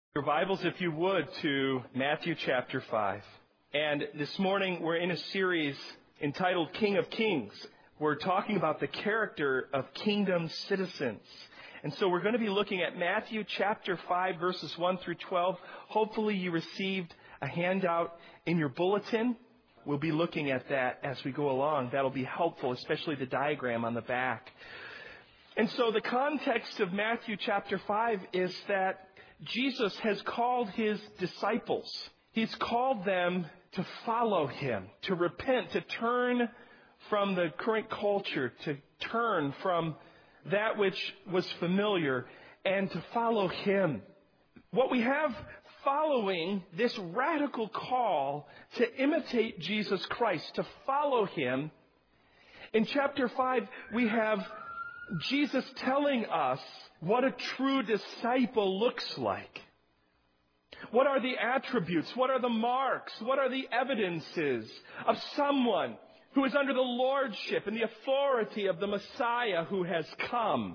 Your Bibles, if you would, to Matthew chapter 5. And this morning we're in a series entitled King of Kings. We're talking about the character of kingdom citizens. And so we're going to be looking at Matthew chapter 5, verses 1 through 12. Hopefully you received a handout in your bulletin. We'll be looking at that as we go along. That'll be helpful, especially the diagram on the back. And so the context of Matthew chapter 5 is that Jesus has called his disciples. He's called them to follow him, to repent, to turn from the current culture, to turn from that which was familiar, and to follow him. What we have following this radical call to imitate Jesus Christ, to follow him, in chapter 5 we have Jesus telling us what a true disciple looks like. What are the attributes? What are the marks? What are the evidences of someone who is under the lordship and the authority of the Messiah who has come?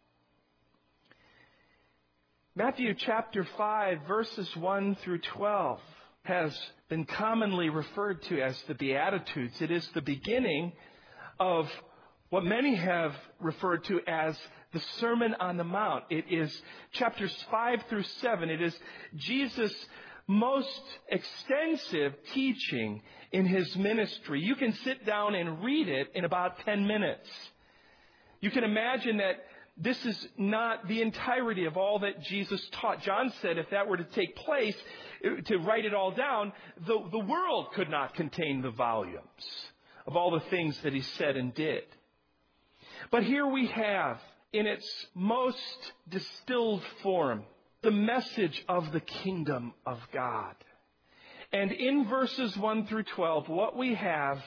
Matthew chapter 5, verses 1 through 12 has been commonly referred to as the Beatitudes. It is the beginning of what many have referred to as the Sermon on the Mount. It is chapters 5 through 7. It is Jesus' most extensive teaching in his ministry. You can sit down and read it in about 10 minutes. You can imagine that this is not the entirety of all that Jesus taught. John said if that were to take place, to write it all down, the world could not contain the volumes of all the things that he said and did. But here we have, in its most distilled form, the message of the kingdom of God. And in verses 1 through 12, what we have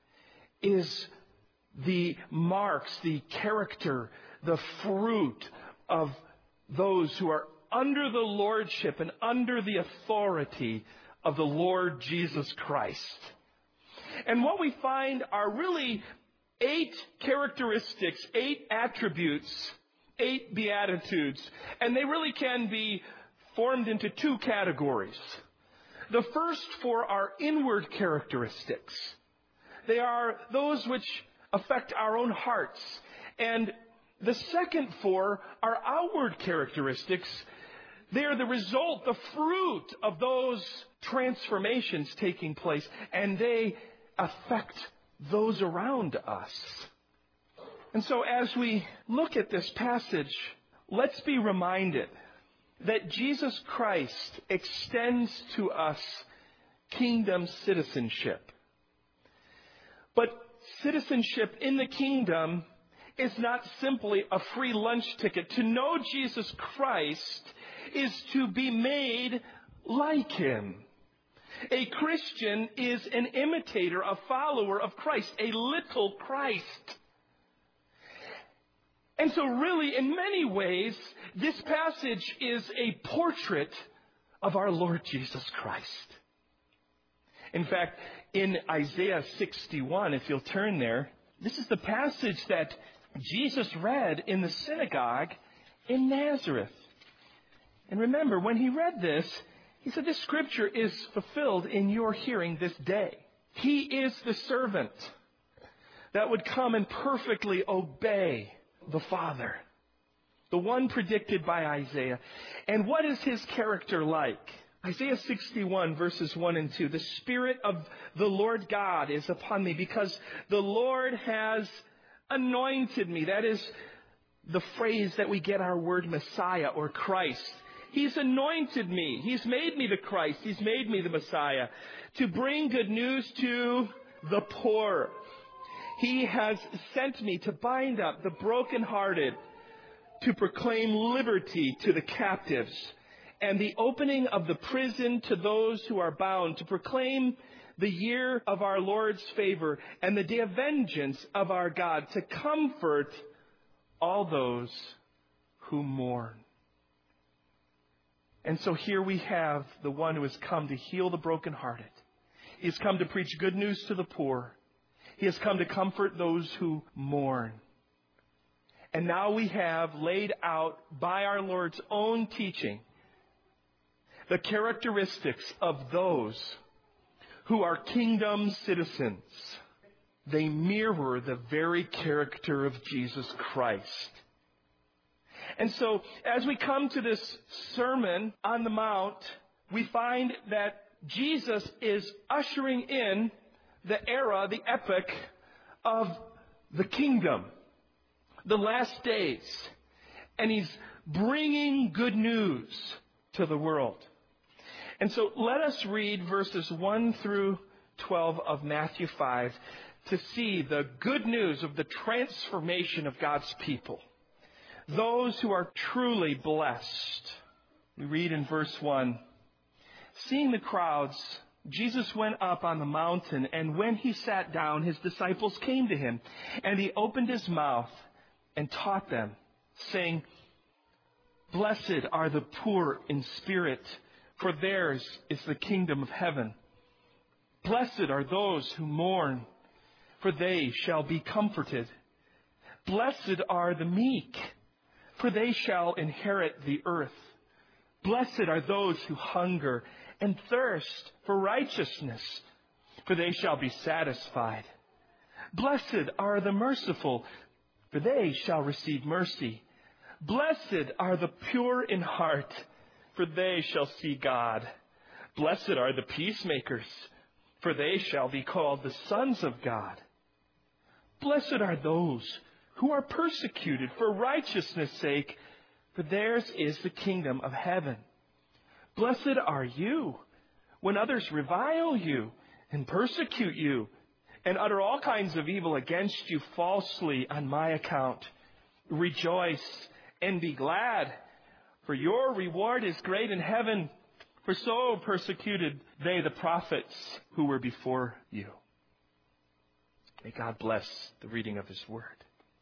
is the marks, the character, the fruit of those who are under the lordship and under the authority of the Lord Jesus Christ. And what we find are really 8 characteristics, 8 attributes, 8 beatitudes, and they really can be formed into 2 categories. The first 4 are inward characteristics. They are those which affect our own hearts. And the second 4 are outward characteristics. They are the result, the fruit of those transformations taking place, and they affect those around us. And so as we look at this passage, let's be reminded that Jesus Christ extends to us kingdom citizenship. But citizenship in the kingdom is not simply a free lunch ticket. To know Jesus Christ is to be made like him. A Christian is an imitator, a follower of Christ, a little Christ. And so really, in many ways, this passage is a portrait of our Lord Jesus Christ. In fact, in Isaiah 61, if you'll turn there, this is the passage that Jesus read in the synagogue in Nazareth. And remember, when he read this, he said, this scripture is fulfilled in your hearing this day. He is the servant that would come and perfectly obey the Father, the one predicted by Isaiah. And what is his character like? Isaiah 61, verses 1 and 2. The Spirit of the Lord God is upon me because the Lord has anointed me. That is the phrase that we get our word Messiah or Christ. He's anointed me. He's made me the Christ. He's made me the Messiah to bring good news to the poor. He has sent me to bind up the brokenhearted, to proclaim liberty to the captives, and the opening of the prison to those who are bound, to proclaim the year of our Lord's favor and the day of vengeance of our God, to comfort all those who mourn. And so here we have the one who has come to heal the brokenhearted. He has come to preach good news to the poor. He has come to comfort those who mourn. And now we have laid out by our Lord's own teaching the characteristics of those who are kingdom citizens. They mirror the very character of Jesus Christ. And so, as we come to this Sermon on the Mount, we find that Jesus is ushering in the era, the epoch of the kingdom, the last days. And He's bringing good news to the world. And so let us read verses 1 through 12 of Matthew 5 to see the good news of the transformation of God's people. Those who are truly blessed. We read in verse 1, "Seeing the crowds, Jesus went up on the mountain, and when He sat down, His disciples came to Him, and He opened His mouth and taught them, saying, 'Blessed are the poor in spirit, for theirs is the kingdom of heaven. Blessed are those who mourn, for they shall be comforted. Blessed are the meek, for they shall inherit the earth. Blessed are those who hunger and thirst for righteousness, for they shall be satisfied. Blessed are the merciful, for they shall receive mercy. Blessed are the pure in heart, for they shall see God. Blessed are the peacemakers, for they shall be called the sons of God. Blessed are those who are persecuted for righteousness' sake, for theirs is the kingdom of heaven. Blessed are you when others revile you and persecute you and utter all kinds of evil against you falsely on my account. Rejoice and be glad, for your reward is great in heaven, for so persecuted they the prophets who were before you.'" May God bless the reading of His word.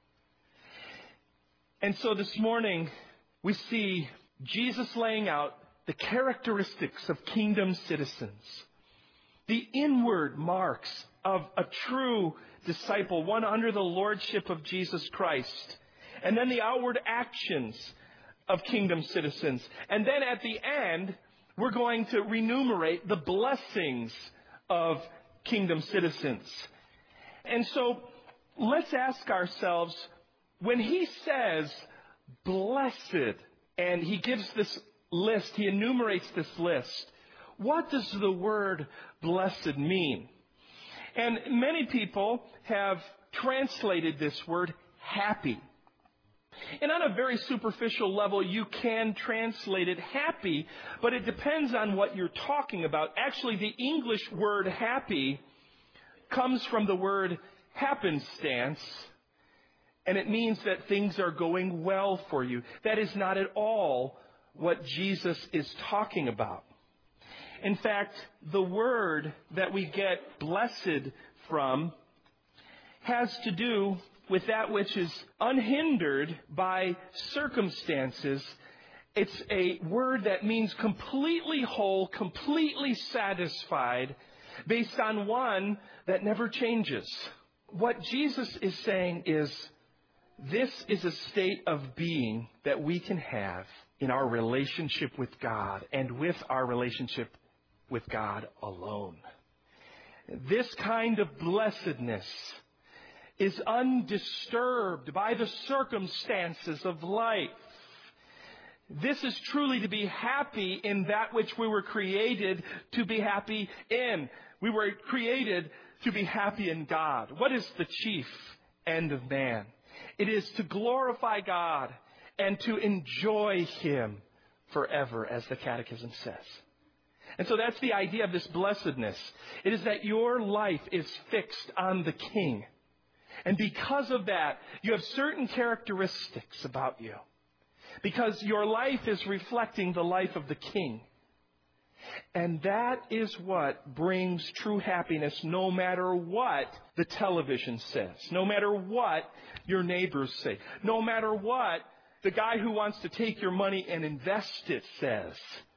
And so this morning, we see Jesus laying out the characteristics of kingdom citizens, the inward marks of a true disciple, one under the lordship of Jesus Christ, and then the outward actions of kingdom citizens. And then at the end, we're going to remunerate the blessings of kingdom citizens. And so let's ask ourselves, when He says blessed, and He gives this list, He enumerates this list, what does the word blessed mean? And many people have translated this word happy. And on a very superficial level, you can translate it happy, but it depends on what you're talking about. Actually, the English word happy comes from the word happenstance, and it means that things are going well for you. That is not at all what Jesus is talking about. In fact, the word that we get blessed from has to do with that which is unhindered by circumstances. It's a word that means completely whole, completely satisfied, based on one that never changes. What Jesus is saying is, this is a state of being that we can have in our relationship with God and with our relationship with God alone. This kind of blessedness is undisturbed by the circumstances of life. This is truly to be happy in that which we were created to be happy in. We were created to be happy in God. What is the chief end of man? It is to glorify God and to enjoy Him forever, as the Catechism says. And so that's the idea of this blessedness. It is that your life is fixed on the King. And because of that, you have certain characteristics about you. Because your life is reflecting the life of the King. And that is what brings true happiness, no matter what the television says, no matter what your neighbors say, no matter what the guy who wants to take your money and invest it says.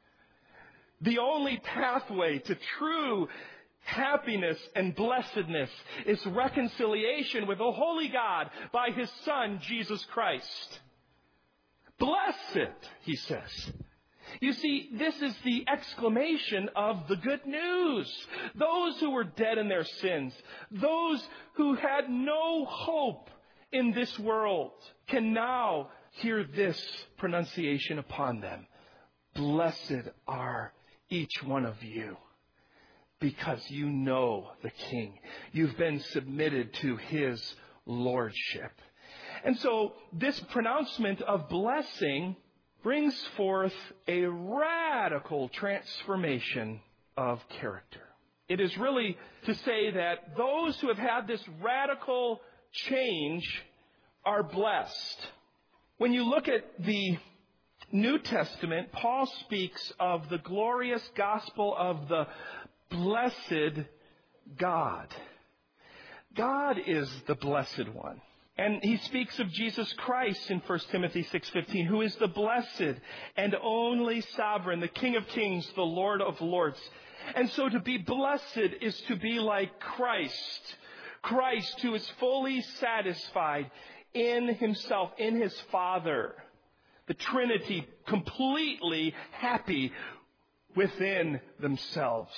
The only pathway to true happiness and blessedness is reconciliation with the holy God by His Son, Jesus Christ. Blessed, He says, You see, this is the exclamation of the good news. Those who were dead in their sins, those who had no hope in this world, can now hear this pronunciation upon them. Blessed are each one of you, because you know the King. You've been submitted to His lordship. And so this pronouncement of blessing brings forth a radical transformation of character. It is really to say that those who have had this radical change are blessed. When you look at the New Testament, Paul speaks of the glorious gospel of the blessed God. God is the blessed one. And he speaks of Jesus Christ in 1 Timothy 6:15, who is the blessed and only sovereign, the King of kings, the Lord of lords. And so to be blessed is to be like Christ. Christ, who is fully satisfied in himself, in his Father. The Trinity completely happy within themselves.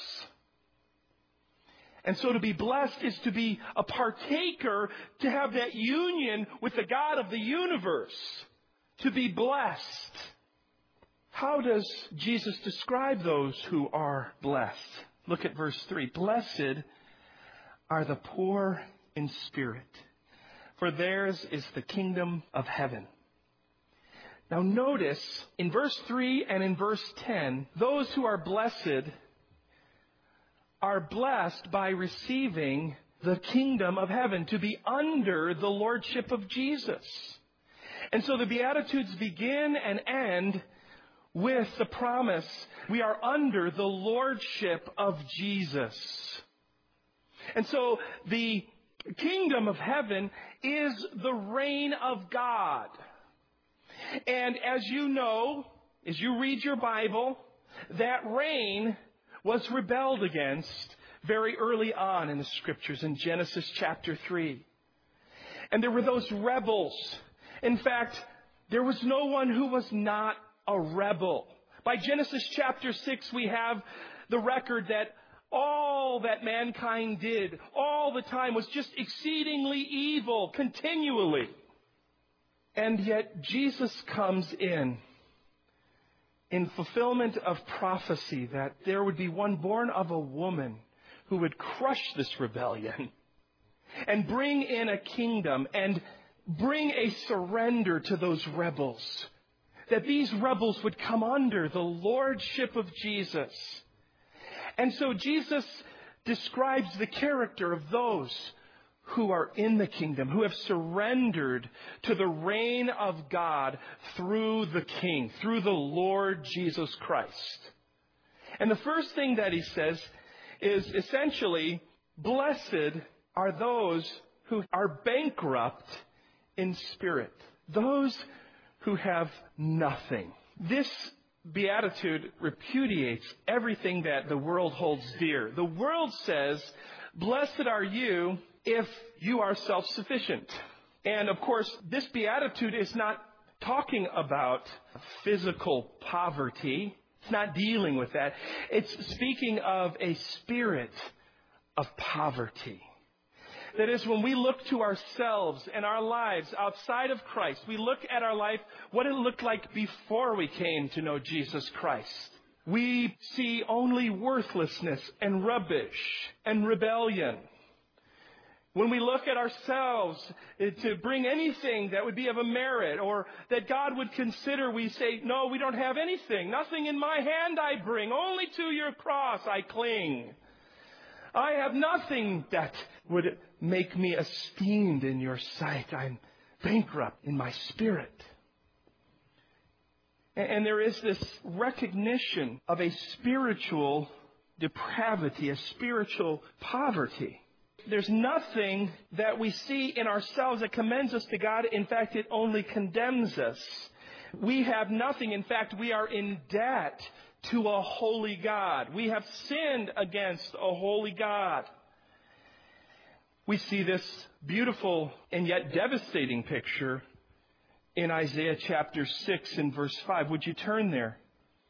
And so to be blessed is to be a partaker, to have that union with the God of the universe. To be blessed. How does Jesus describe those who are blessed? Look at verse 3. Blessed are the poor in spirit, for theirs is the kingdom of heaven. Now notice, in verse 3 and in verse 10, those who are blessed by receiving the kingdom of heaven, to be under the lordship of Jesus. And so the Beatitudes begin and end with the promise, we are under the lordship of Jesus. And so the kingdom of heaven is the reign of God. And as you know, as you read your Bible, that reign was rebelled against very early on in the Scriptures in Genesis chapter 3. And there were those rebels. In fact, there was no one who was not a rebel. By Genesis chapter 6, we have the record that all that mankind did all the time was just exceedingly evil continually. And yet Jesus comes in fulfillment of prophecy that there would be one born of a woman who would crush this rebellion and bring in a kingdom and bring a surrender to those rebels. That these rebels would come under the lordship of Jesus. And so Jesus describes the character of those who are in the kingdom, who have surrendered to the reign of God through the King, through the Lord Jesus Christ. And the first thing that he says is essentially, blessed are those who are bankrupt in spirit, those who have nothing. This beatitude repudiates everything that the world holds dear. The world says, blessed are you if you are self-sufficient. And of course, this beatitude is not talking about physical poverty. It's not dealing with that. It's speaking of a spirit of poverty. That is, when we look to ourselves and our lives outside of Christ, we look at our life, what it looked like before we came to know Jesus Christ. We see only worthlessness and rubbish and rebellion. When we look at ourselves to bring anything that would be of a merit or that God would consider, we say, no, we don't have anything. Nothing in my hand I bring. Only to your cross I cling. I have nothing that would make me esteemed in your sight. I'm bankrupt in my spirit. And there is this recognition of a spiritual depravity, a spiritual poverty. There's nothing that we see in ourselves that commends us to God. In fact, it only condemns us. We have nothing. In fact, we are in debt to a holy God. We have sinned against a holy God. We see this beautiful and yet devastating picture in Isaiah chapter 6 and verse 5. Would you turn there?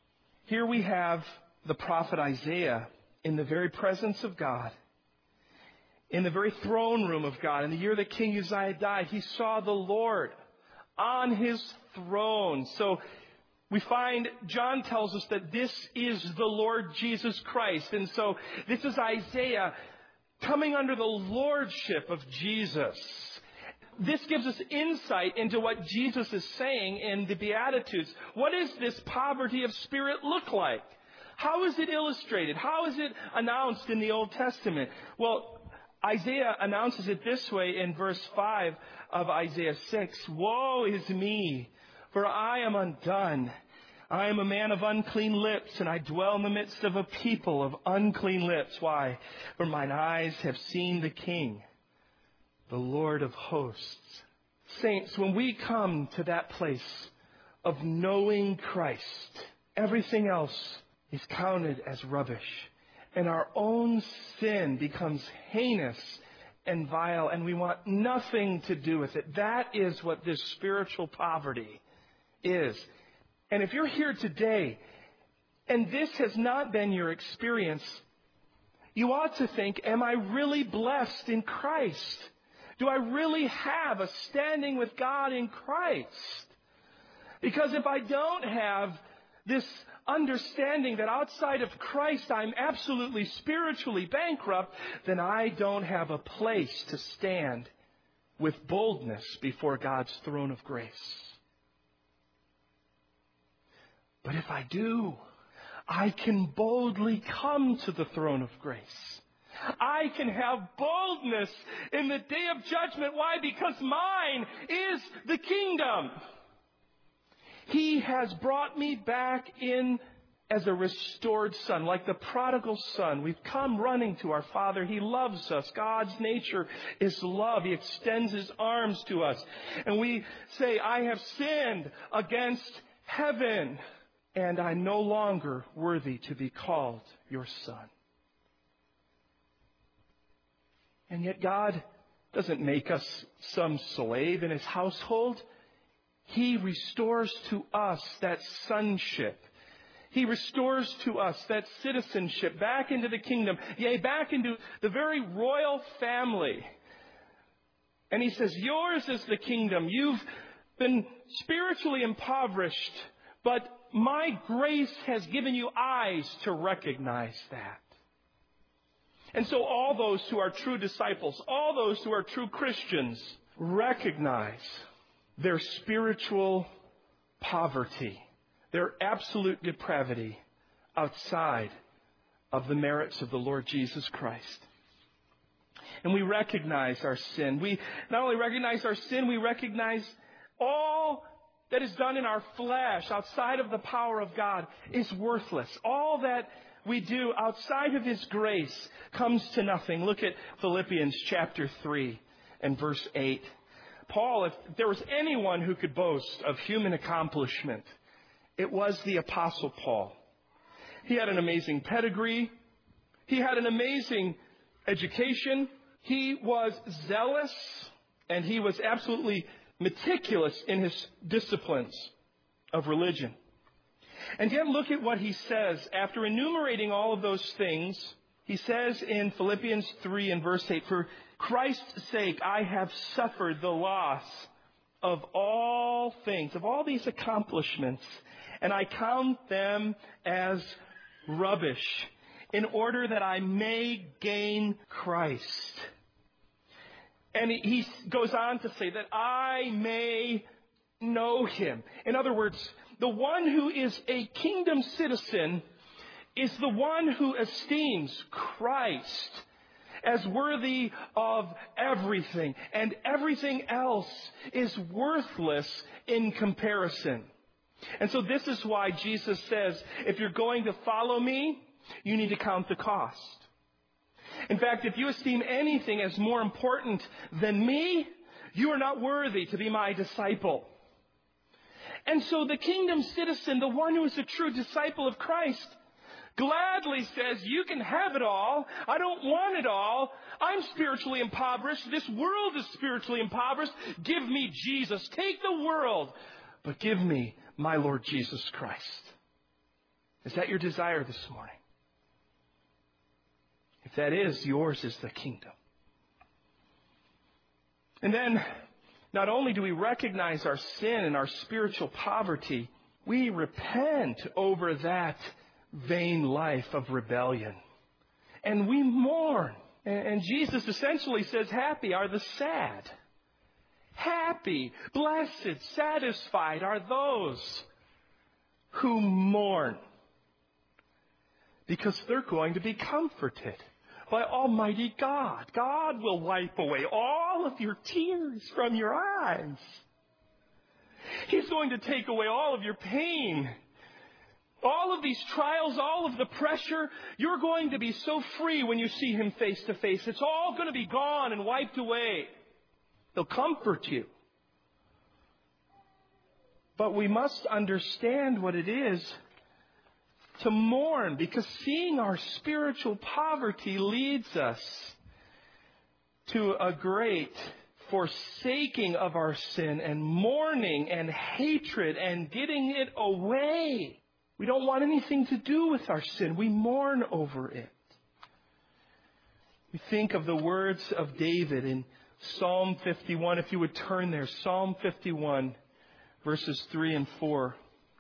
Here we have the prophet Isaiah in the very presence of God, in the very throne room of God. In the year that King Uzziah died, he saw the Lord on his throne. So we find John tells us that this is the Lord Jesus Christ. And so this is Isaiah coming under the lordship of Jesus. This gives us insight into what Jesus is saying in the Beatitudes. What does this poverty of spirit look like? How is it illustrated? How is it announced in the Old Testament? Well, Isaiah announces it this way in verse 5 of Isaiah 6. Woe is me, for I am undone. I am a man of unclean lips, and I dwell in the midst of a people of unclean lips. Why? For mine eyes have seen the King, the Lord of hosts. Saints, when we come to that place of knowing Christ, everything else is counted as rubbish. And our own sin becomes heinous and vile, and we want nothing to do with it. That is what this spiritual poverty is. And if you're here today, and this has not been your experience, you ought to think, am I really blessed in Christ? Do I really have a standing with God in Christ? Because if I don't have this understanding that outside of Christ I'm absolutely spiritually bankrupt, then I don't have a place to stand with boldness before God's throne of grace. But if I do, I can boldly come to the throne of grace. I can have boldness in the day of judgment. Why? Because mine is the kingdom. He has brought me back in as a restored son, like the prodigal son. We've come running to our Father. He loves us. God's nature is love. He extends His arms to us. And we say, I have sinned against heaven, and I'm no longer worthy to be called your son. And yet God doesn't make us some slave in His household. He restores to us that sonship. He restores to us that citizenship back into the kingdom, yea, back into the very royal family. And He says, yours is the kingdom. You've been spiritually impoverished, but my grace has given you eyes to recognize that. And so all those who are true disciples, all those who are true Christians, recognize their spiritual poverty, their absolute depravity outside of the merits of the Lord Jesus Christ. And we recognize our sin. We not only recognize our sin, we recognize all that is done in our flesh outside of the power of God is worthless. All that we do outside of His grace comes to nothing. Look at Philippians chapter 3 and verse 8. Paul, if there was anyone who could boast of human accomplishment, it was the Apostle Paul. He had an amazing pedigree. He had an amazing education. He was zealous, and he was absolutely meticulous in his disciplines of religion. And yet look at what he says. After enumerating all of those things, he says in Philippians 3 and verse 8, for Christ's sake, I have suffered the loss of all things, of all these accomplishments, and I count them as rubbish in order that I may gain Christ. And he goes on to say that I may know Him. In other words, the one who is a kingdom citizen is the one who esteems Christ as worthy of everything, and everything else is worthless in comparison. And so this is why Jesus says, if you're going to follow me, you need to count the cost. In fact, if you esteem anything as more important than me, you are not worthy to be my disciple. And so the kingdom citizen, the one who is a true disciple of Christ, gladly says, you can have it all. I don't want it all. I'm spiritually impoverished. This world is spiritually impoverished. Give me Jesus. Take the world, but give me my Lord Jesus Christ. Is that your desire this morning? If that is, yours is the kingdom. And then, not only do we recognize our sin and our spiritual poverty, we repent over that vain life of rebellion. And we mourn. And Jesus essentially says, happy are the sad. Happy, blessed, satisfied are those who mourn, because they're going to be comforted by Almighty God. God will wipe away all of your tears from your eyes. He's going to take away all of your pain. All of these trials, all of the pressure, you're going to be so free when you see Him face to face. It's all going to be gone and wiped away. He'll comfort you. But we must understand what it is to mourn, because seeing our spiritual poverty leads us to a great forsaking of our sin and mourning and hatred and getting it away. We don't want anything to do with our sin. We mourn over it. We think of the words of David in Psalm 51. If you would turn there, Psalm 51, verses 3 and 4.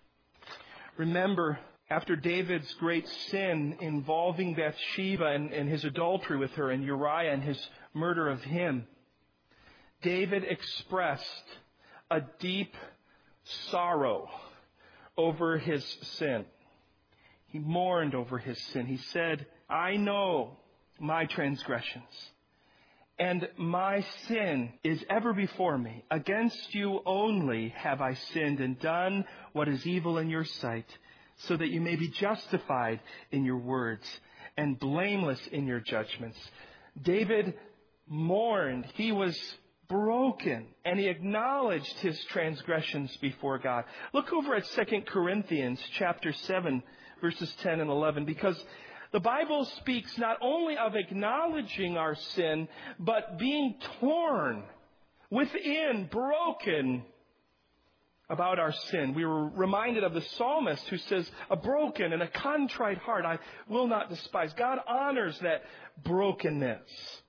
Remember, after David's great sin involving Bathsheba and his adultery with her, and Uriah and his murder of him, David expressed a deep sorrow over his sin. He mourned over his sin. He said, I know my transgressions, and my sin is ever before me. Against you only have I sinned and done what is evil in your sight, so that you may be justified in your words and blameless in your judgments. David mourned. He was broken, and he acknowledged his transgressions before God. Look over at 2 Corinthians chapter 7, verses 10 and 11, because the Bible speaks not only of acknowledging our sin, but being torn within, broken about our sin. We were reminded of the psalmist who says, a broken and a contrite heart I will not despise. God honors that brokenness.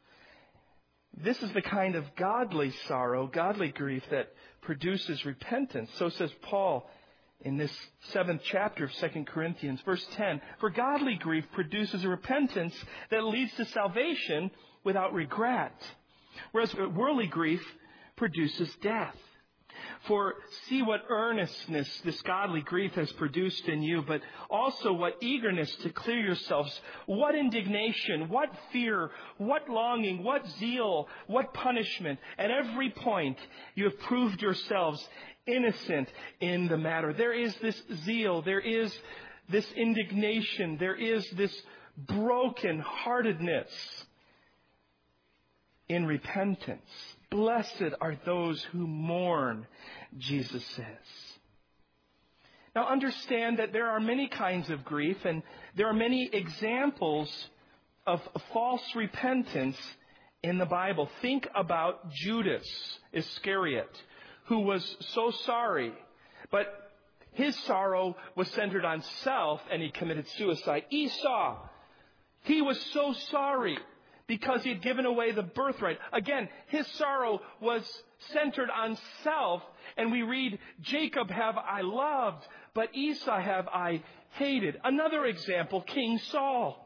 This is the kind of godly sorrow, godly grief that produces repentance. So says Paul in this 7th chapter of 2 Corinthians, verse 10. For godly grief produces a repentance that leads to salvation without regret, whereas worldly grief produces death. For see what earnestness this godly grief has produced in you, but also what eagerness to clear yourselves, what indignation, what fear, what longing, what zeal, what punishment. At every point you have proved yourselves innocent in the matter. There is this zeal, there is this indignation, there is this broken-heartedness in repentance. Blessed are those who mourn, Jesus says. Now understand that there are many kinds of grief, and there are many examples of false repentance in the Bible. Think about Judas Iscariot, who was so sorry, but his sorrow was centered on self, and he committed suicide. Esau, he was so sorry because he had given away the birthright. Again, his sorrow was centered on self, and we read, Jacob have I loved, but Esau have I hated. Another example, King Saul.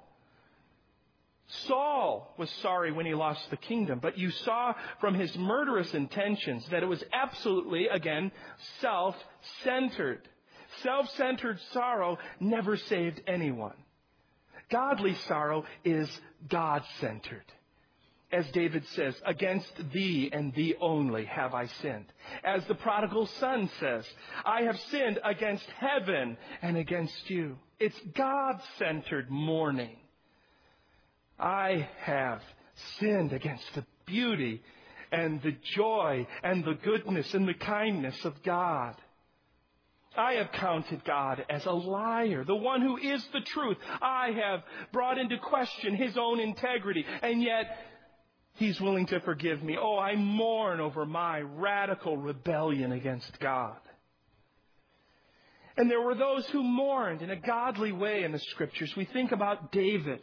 Saul was sorry when he lost the kingdom, but you saw from his murderous intentions that it was absolutely, again, self-centered. Self-centered sorrow never saved anyone. Godly sorrow is God-centered. As David says, against thee and thee only have I sinned. As the prodigal son says, I have sinned against heaven and against you. It's God-centered mourning. I have sinned against the beauty and the joy and the goodness and the kindness of God. I have counted God as a liar, the one who is the truth. I have brought into question His own integrity, and yet He's willing to forgive me. Oh, I mourn over my radical rebellion against God. And there were those who mourned in a godly way in the Scriptures. We think about David.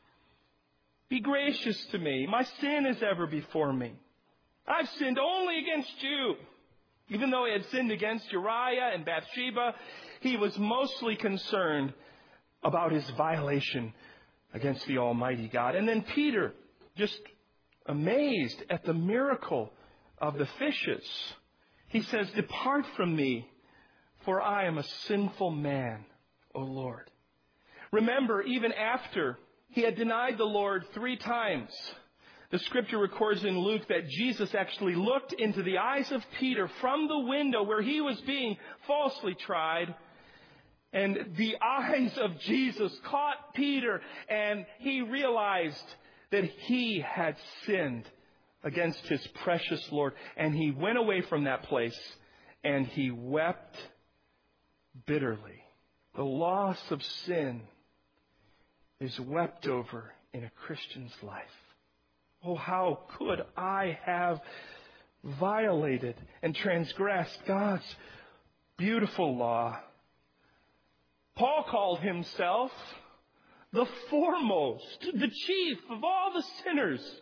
Be gracious to me. My sin is ever before me. I've sinned only against you. Even though he had sinned against Uriah and Bathsheba, he was mostly concerned about his violation against the Almighty God. And then Peter, just amazed at the miracle of the fishes, he says, "Depart from me, for I am a sinful man, O Lord." Remember, even after he had denied the Lord 3 times, the Scripture records in Luke that Jesus actually looked into the eyes of Peter from the window where he was being falsely tried. And the eyes of Jesus caught Peter, and he realized that he had sinned against his precious Lord. And he went away from that place, and he wept bitterly. The loss of sin is wept over in a Christian's life. Oh, how could I have violated and transgressed God's beautiful law? Paul called himself the foremost, the chief of all the sinners.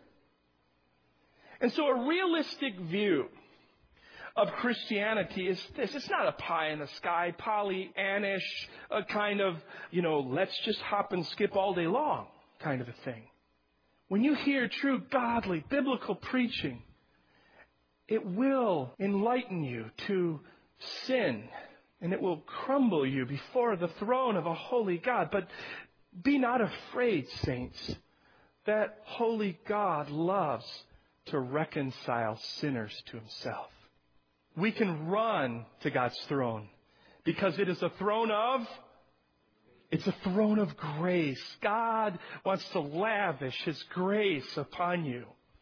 And so a realistic view of Christianity is this. It's not a pie in the sky, Pollyannish, a kind of, let's just hop and skip all day long kind of a thing. When you hear true godly, biblical preaching, it will enlighten you to sin, and it will crumble you before the throne of a holy God. But be not afraid, saints. That holy God loves to reconcile sinners to himself. We can run to God's throne because it is a throne of It's a throne of grace. God wants to lavish His grace upon you.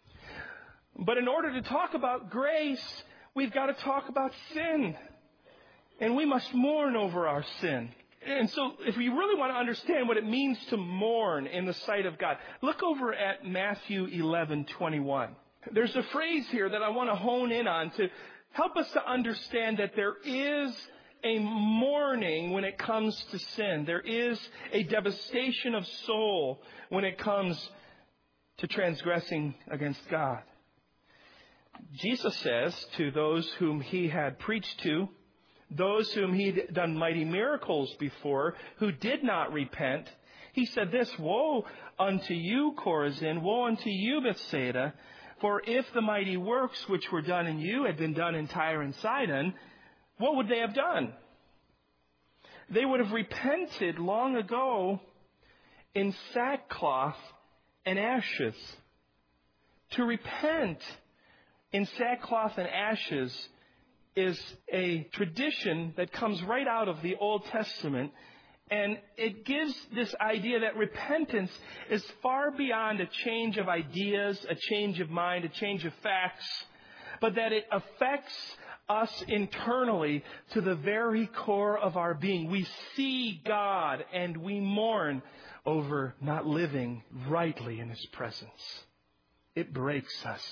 But in order to talk about grace, we've got to talk about sin. And we must mourn over our sin. And so if we really want to understand what it means to mourn in the sight of God, look over at Matthew 11:21. There's a phrase here that I want to hone in on to help us to understand that there is a mourning when it comes to sin. There is a devastation of soul when it comes to transgressing against God. Jesus says to those whom He had preached to, those whom He'd done mighty miracles before, who did not repent, He said this, "Woe unto you, Chorazin, woe unto you, Bethsaida, for if the mighty works which were done in you had been done in Tyre and Sidon, what would they have done? They would have repented long ago in sackcloth and ashes." To repent in sackcloth and ashes is a tradition that comes right out of the Old Testament. And it gives this idea that repentance is far beyond a change of ideas, a change of mind, a change of facts, but that it affects us internally to the very core of our being. We see God and we mourn over not living rightly in His presence. It breaks us.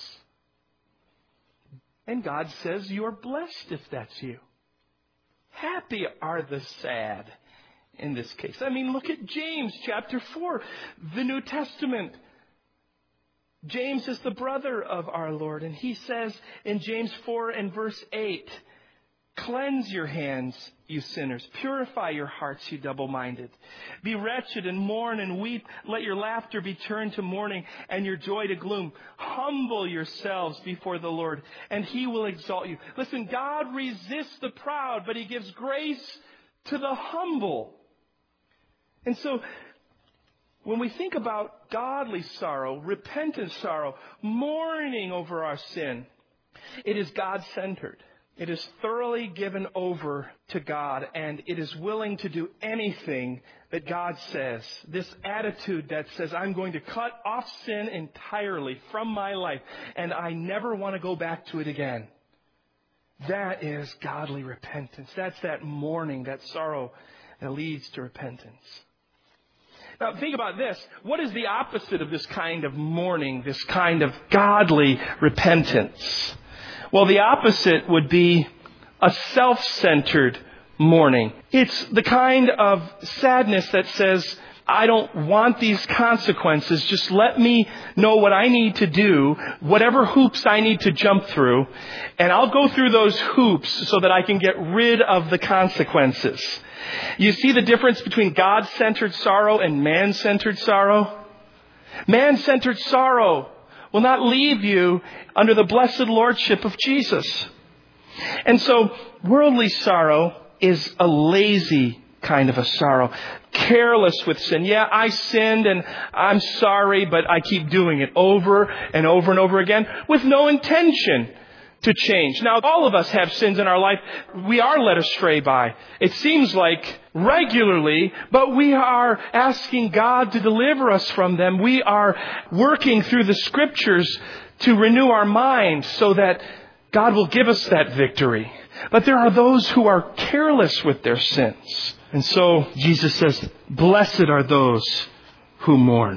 And God says you're blessed if that's you. Happy are the sad in this case. I mean, look at James chapter 4, the New Testament. James is the brother of our Lord, and he says in James 4 and verse 8, "Cleanse your hands, you sinners. Purify your hearts, you double-minded. Be wretched and mourn and weep. Let your laughter be turned to mourning and your joy to gloom. Humble yourselves before the Lord, and He will exalt you." Listen, God resists the proud, but He gives grace to the humble. And so, when we think about godly sorrow, repentant sorrow, mourning over our sin, it is God-centered. It is thoroughly given over to God, and it is willing to do anything that God says. This attitude that says, I'm going to cut off sin entirely from my life, and I never want to go back to it again. That is godly repentance. That's that mourning, that sorrow that leads to repentance. Now, think about this. What is the opposite of this kind of mourning, this kind of godly repentance? Well, the opposite would be a self-centered mourning. It's the kind of sadness that says, I don't want these consequences. Just let me know what I need to do, whatever hoops I need to jump through, and I'll go through those hoops so that I can get rid of the consequences. You see the difference between God-centered sorrow and man-centered sorrow? Man-centered sorrow will not leave you under the blessed lordship of Jesus. And so, worldly sorrow is a lazy kind of a sorrow. Careless with sin. Yeah, I sinned and I'm sorry, but I keep doing it over and over and over again with no intention to change. Now, all of us have sins in our life we are led astray by. It seems like regularly, but we are asking God to deliver us from them. We are working through the Scriptures to renew our minds so that God will give us that victory. But there are those who are careless with their sins. And so Jesus says, blessed are those who mourn.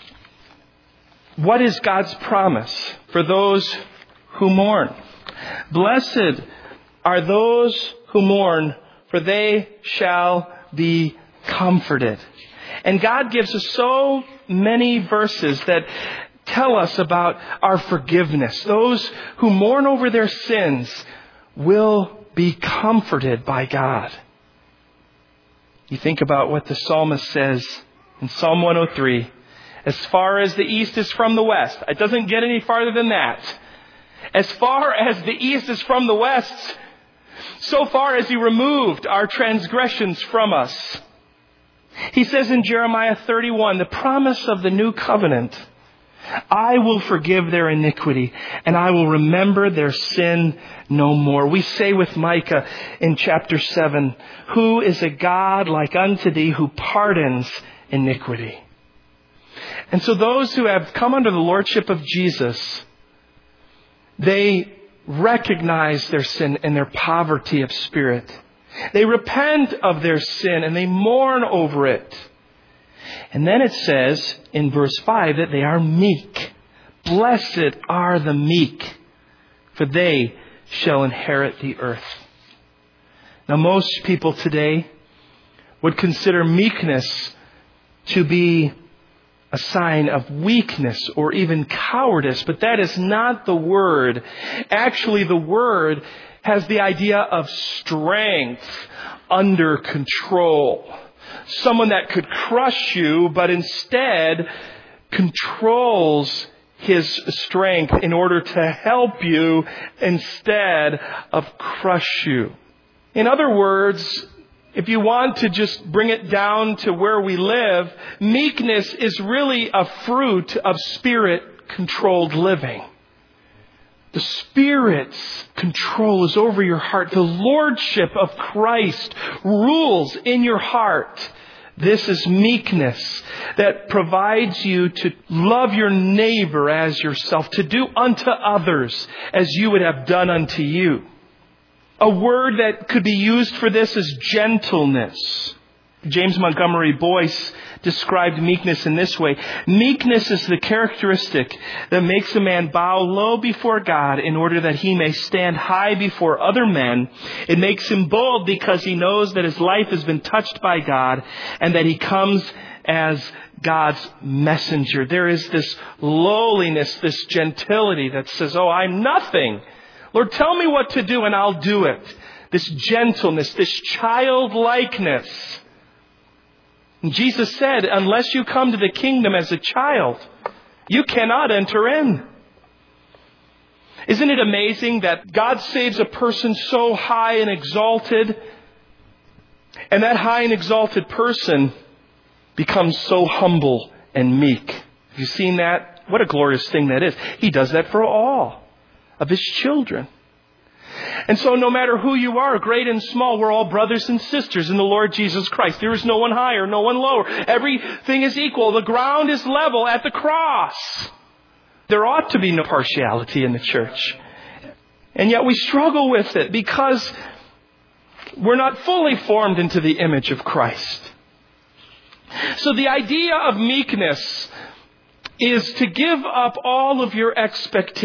What is God's promise for those who mourn? Blessed are those who mourn, for they shall be comforted. And God gives us so many verses that tell us about our forgiveness. Those who mourn over their sins will be comforted by God. You think about what the psalmist says in Psalm 103. As far as the east is from the west. It doesn't get any farther than that. As far as the east is from the west, so far as He removed our transgressions from us. He says in Jeremiah 31, the promise of the new covenant, I will forgive their iniquity, and I will remember their sin no more. We say with Micah in chapter 7, who is a God like unto thee who pardons iniquity? And so those who have come under the lordship of Jesus, they recognize their sin and their poverty of spirit. They repent of their sin and they mourn over it. And then it says in verse 5 that they are meek. Blessed are the meek, for they shall inherit the earth. Now, most people today would consider meekness to be a sign of weakness or even cowardice, but that is not the word. Actually, the word has the idea of strength under control. Someone that could crush you, but instead controls his strength in order to help you instead of crush you. In other words, if you want to just bring it down to where we live, meekness is really a fruit of Spirit-controlled living. The Spirit's control is over your heart. The Lordship of Christ rules in your heart. This is meekness that provides you to love your neighbor as yourself, to do unto others as you would have done unto you. A word that could be used for this is gentleness. James Montgomery Boyce described meekness in this way. Meekness is the characteristic that makes a man bow low before God in order that he may stand high before other men. It makes him bold because he knows that his life has been touched by God and that he comes as God's messenger. There is this lowliness, this gentility that says, oh, I'm nothing. Lord, tell me what to do and I'll do it. This gentleness, this childlikeness. And Jesus said, unless you come to the kingdom as a child, you cannot enter in. Isn't it amazing that God saves a person so high and exalted, and that high and exalted person becomes so humble and meek? Have you seen that? What a glorious thing that is. He does that for all of His children. And so no matter who you are, great and small, we're all brothers and sisters in the Lord Jesus Christ. There is no one higher, no one lower. Everything is equal. The ground is level at the cross. There ought to be no partiality in the church. And yet we struggle with it because we're not fully formed into the image of Christ. So the idea of meekness is to give up all of your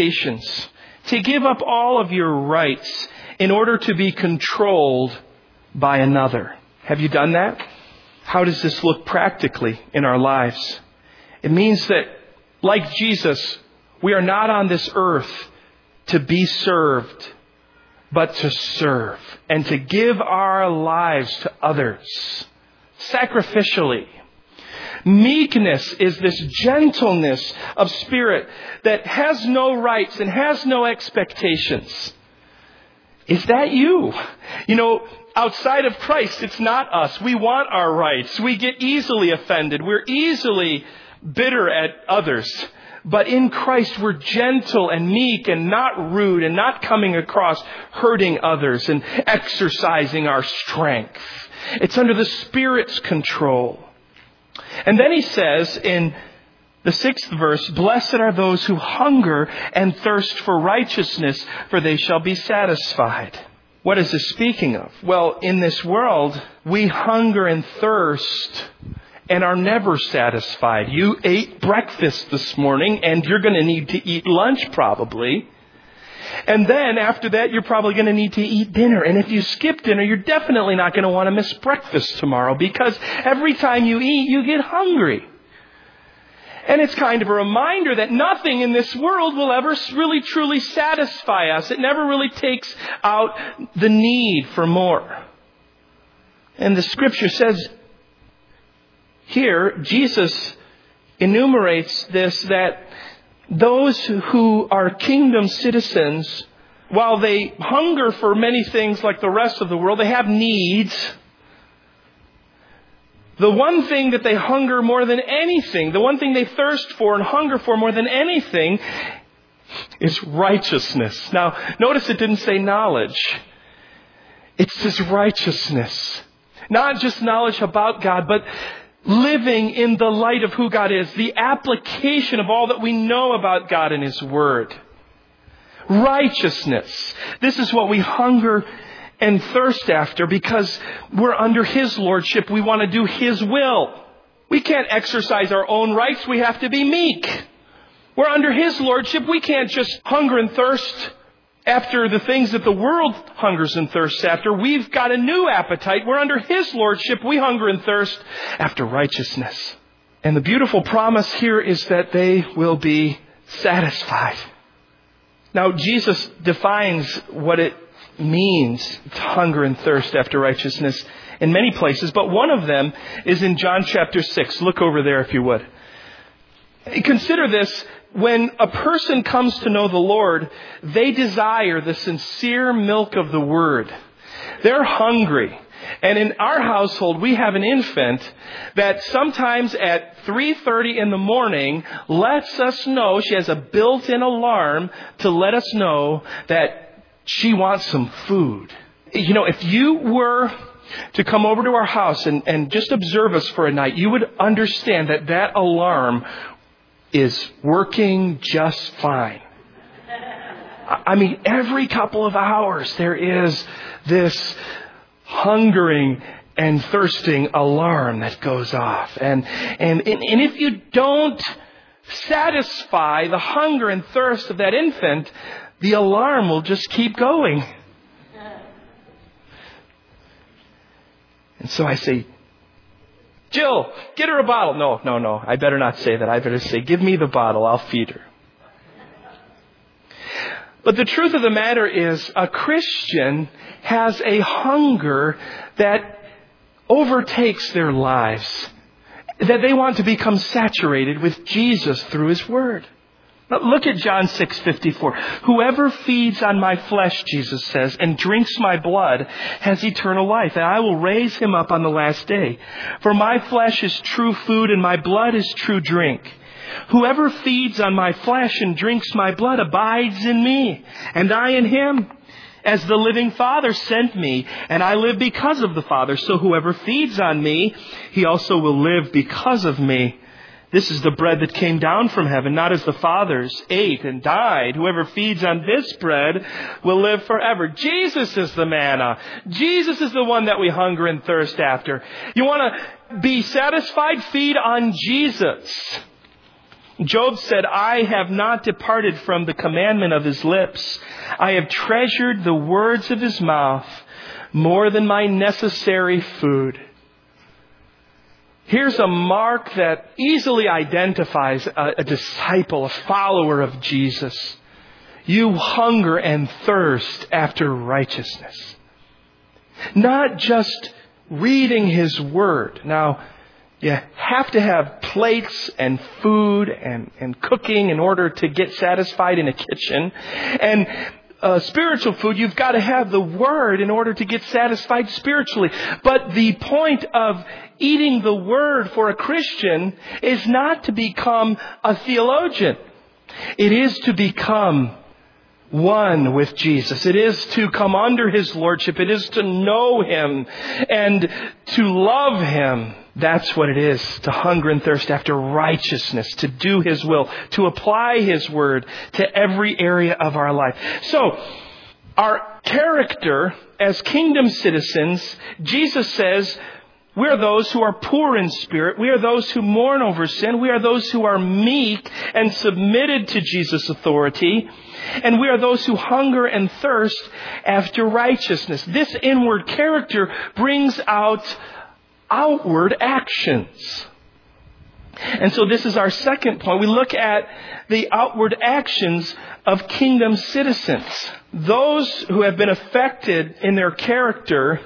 expectations, to give up all of your rights in order to be controlled by another. Have you done that? How does this look practically in our lives? It means that, like Jesus, we are not on this earth to be served, but to serve and to give our lives to others sacrificially. Meekness is this gentleness of spirit that has no rights and has no expectations. Is that you? You know, outside of Christ, it's not us. We want our rights. We get easily offended. We're easily bitter at others. But in Christ, we're gentle and meek and not rude and not coming across hurting others and exercising our strength. It's under the Spirit's control. And then he says in the 6th verse, "Blessed are those who hunger and thirst for righteousness, for they shall be satisfied." What is this speaking of? Well, in this world, we hunger and thirst and are never satisfied. You ate breakfast this morning and you're going to need to eat lunch probably. And then after that, you're probably going to need to eat dinner. And if you skip dinner, you're definitely not going to want to miss breakfast tomorrow, because every time you eat, you get hungry. And it's kind of a reminder that nothing in this world will ever really truly satisfy us. It never really takes out the need for more. And the scripture says here, Jesus enumerates this, that those who are kingdom citizens, while they hunger for many things like the rest of the world, they have needs. The one thing that they hunger more than anything, the one thing they thirst for and hunger for more than anything, is righteousness. Now, notice it didn't say knowledge. It says righteousness. Not just knowledge about God, but living in the light of who God is. The application of all that we know about God and His Word. Righteousness. This is what we hunger and thirst after, because we're under His lordship. We want to do His will. We can't exercise our own rights. We have to be meek. We're under His lordship. We can't just hunger and thirst after the things that the world hungers and thirsts after. We've got a new appetite. We're under His lordship. We hunger and thirst after righteousness. And the beautiful promise here is that they will be satisfied. Now, Jesus defines what it means to hunger and thirst after righteousness in many places, but one of them is in John chapter 6. Look over there if you would. Consider this. When a person comes to know the Lord, they desire the sincere milk of the Word. They're hungry. And in our household, we have an infant that sometimes at 3:30 in the morning lets us know, she has a built-in alarm to let us know that she wants some food. You know, if you were to come over to our house and just observe us for a night, you would understand that that alarm is working just fine. I mean, every couple of hours there is this hungering and thirsting alarm that goes off. And if you don't satisfy the hunger and thirst of that infant, the alarm will just keep going. And so I say, Jill, get her a bottle. No. I better not say that. I better say, give me the bottle. I'll feed her. But the truth of the matter is, a Christian has a hunger that overtakes their lives, that they want to become saturated with Jesus through His Word. Now look at John 6:54. Whoever feeds on my flesh, Jesus says, and drinks my blood has eternal life, and I will raise him up on the last day. For my flesh is true food, and my blood is true drink. Whoever feeds on my flesh and drinks my blood abides in me, and I in him. As the living Father sent me, and I live because of the Father, so whoever feeds on me, he also will live because of me. This is the bread that came down from heaven, not as the fathers ate and died. Whoever feeds on this bread will live forever. Jesus is the manna. Jesus is the one that we hunger and thirst after. You want to be satisfied? Feed on Jesus. Job said, I have not departed from the commandment of His lips. I have treasured the words of His mouth more than my necessary food. Here's a mark that easily identifies a disciple, a follower of Jesus. You hunger and thirst after righteousness. Not just reading His Word. Now, you have to have plates and food and cooking in order to get satisfied in a kitchen. And spiritual food, you've got to have the Word in order to get satisfied spiritually. But the point of eating the Word for a Christian is not to become a theologian. It is to become one with Jesus. It is to come under His lordship. It is to know Him and to love Him. That's what it is, to hunger and thirst after righteousness, to do His will, to apply His Word to every area of our life. So, our character as kingdom citizens, Jesus says, we are those who are poor in spirit. We are those who mourn over sin. We are those who are meek and submitted to Jesus' authority. And we are those who hunger and thirst after righteousness. This inward character brings out outward actions. And so this is our second point. We look at the outward actions of kingdom citizens. Those who have been affected in their character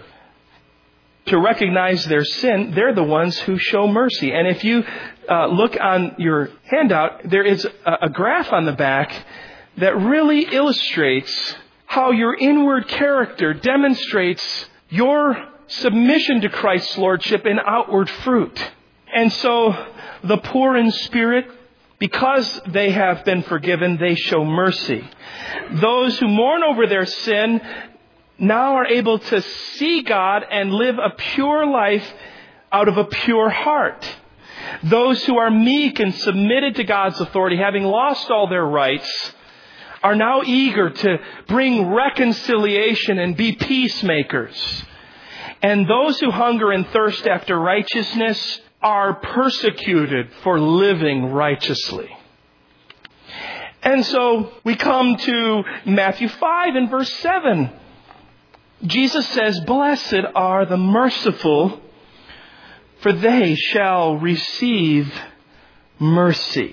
to recognize their sin, they're the ones who show mercy. And if you look on your handout, there is a graph on the back that really illustrates how your inward character demonstrates your submission to Christ's lordship in outward fruit. And so the poor in spirit, because they have been forgiven, they show mercy. Those who mourn over their sin now are able to see God and live a pure life out of a pure heart. Those who are meek and submitted to God's authority, having lost all their rights, are now eager to bring reconciliation and be peacemakers. And those who hunger and thirst after righteousness are persecuted for living righteously. And so we come to Matthew 5 and verse 7. Jesus says, "Blessed are the merciful, for they shall receive mercy."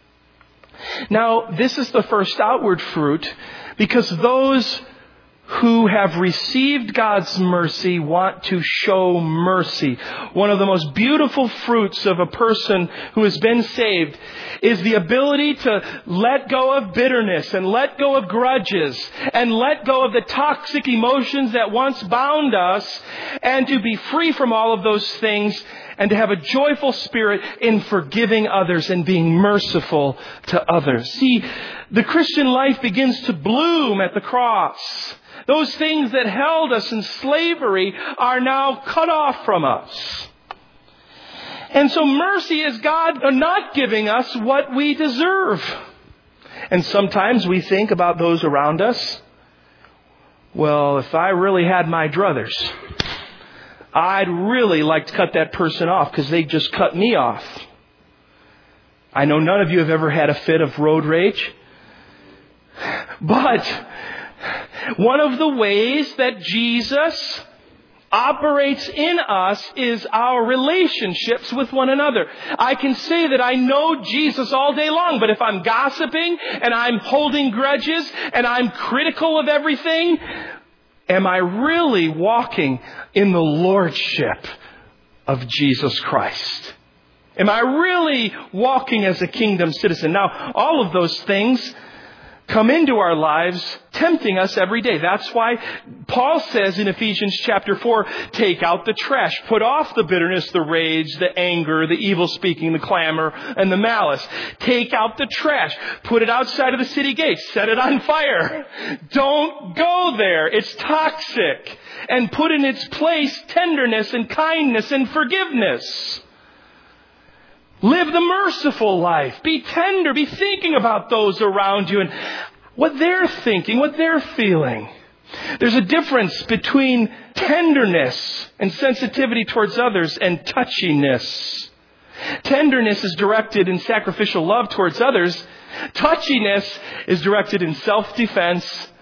Now, this is the first outward fruit, because those who have received God's mercy want to show mercy. One of the most beautiful fruits of a person who has been saved is the ability to let go of bitterness and let go of grudges and let go of the toxic emotions that once bound us, and to be free from all of those things and to have a joyful spirit in forgiving others and being merciful to others. See, the Christian life begins to bloom at the cross. Those things that held us in slavery are now cut off from us. And so mercy is God not giving us what we deserve. And sometimes we think about those around us. Well, if I really had my druthers, I'd really like to cut that person off because they just cut me off. I know none of you have ever had a fit of road rage. But one of the ways that Jesus operates in us is our relationships with one another. I can say that I know Jesus all day long, but if I'm gossiping and I'm holding grudges and I'm critical of everything, am I really walking in the lordship of Jesus Christ? Am I really walking as a kingdom citizen? Now, all of those things come into our lives, tempting us every day. That's why Paul says in Ephesians chapter 4, take out the trash. Put off the bitterness, the rage, the anger, the evil speaking, the clamor, and the malice. Take out the trash. Put it outside of the city gates. Set it on fire. Don't go there. It's toxic. And put in its place tenderness and kindness and forgiveness. Live the merciful life. Be tender. Be thinking about those around you and what they're thinking, what they're feeling. There's a difference between tenderness and sensitivity towards others and touchiness. Tenderness is directed in sacrificial love towards others. Touchiness is directed in self-defense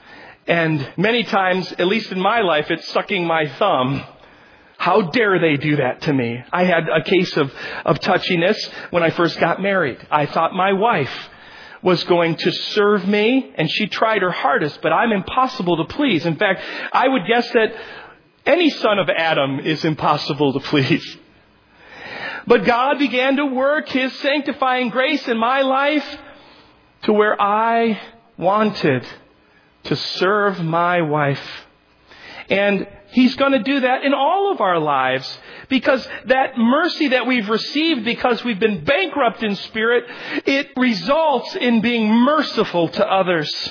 And many times, at least in my life, it's sucking my thumb. How dare they do that to me? I had a case of touchiness when I first got married. I thought my wife was going to serve me, and she tried her hardest, but I'm impossible to please. In fact, I would guess that any son of Adam is impossible to please. But God began to work His sanctifying grace in my life to where I wanted to serve my wife. And He's going to do that in all of our lives, because that mercy that we've received because we've been bankrupt in spirit, it results in being merciful to others.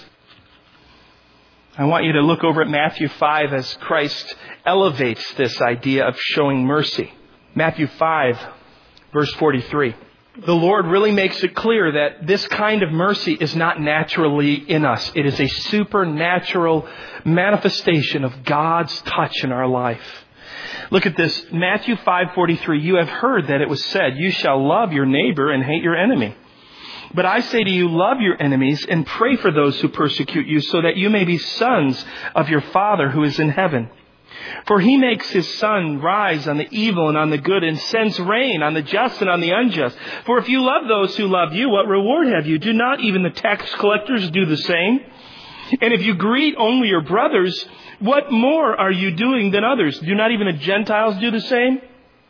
I want you to look over at Matthew 5 as Christ elevates this idea of showing mercy. Matthew 5, verse 43. The Lord really makes it clear that this kind of mercy is not naturally in us. It is a supernatural manifestation of God's touch in our life. Look at this. Matthew 5:43. You have heard that it was said, you shall love your neighbor and hate your enemy. But I say to you, love your enemies and pray for those who persecute you, so that you may be sons of your Father who is in heaven. For He makes His sun rise on the evil and on the good, and sends rain on the just and on the unjust. For if you love those who love you, what reward have you? Do not even the tax collectors do the same? And if you greet only your brothers, what more are you doing than others? Do not even the Gentiles do the same?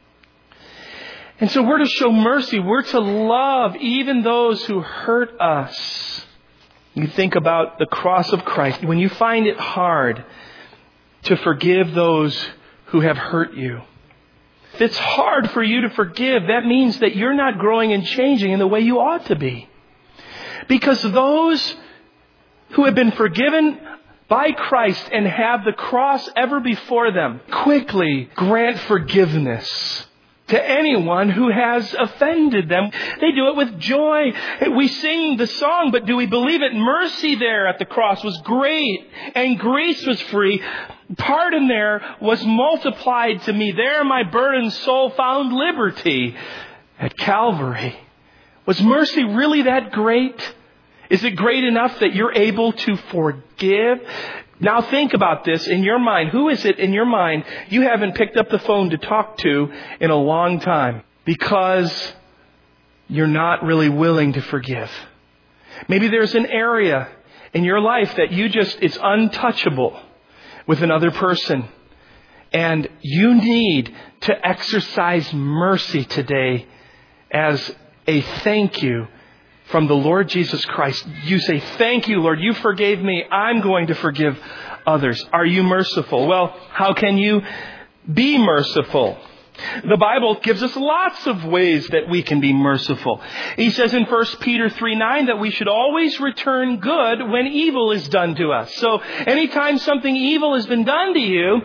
And so we're to show mercy. We're to love even those who hurt us. You think about the cross of Christ. When you find it hard to forgive those who have hurt you, if it's hard for you to forgive, that means that you're not growing and changing in the way you ought to be. Because those who have been forgiven by Christ and have the cross ever before them quickly grant forgiveness to anyone who has offended them. They do it with joy. We sing the song, but do we believe it? Mercy there at the cross was great, and grace was free. Pardon there was multiplied to me. There my burdened soul found liberty at Calvary. Was mercy really that great? Is it great enough that you're able to forgive? Now think about this in your mind. Who is it in your mind you haven't picked up the phone to talk to in a long time because you're not really willing to forgive? Maybe there's an area in your life that it's untouchable with another person. And you need to exercise mercy today as a thank you from the Lord Jesus Christ. You say, thank you, Lord, you forgave me. I'm going to forgive others. Are you merciful? Well, how can you be merciful? The Bible gives us lots of ways that we can be merciful. He says in 1 Peter 3:9 that we should always return good when evil is done to us. So anytime something evil has been done to you,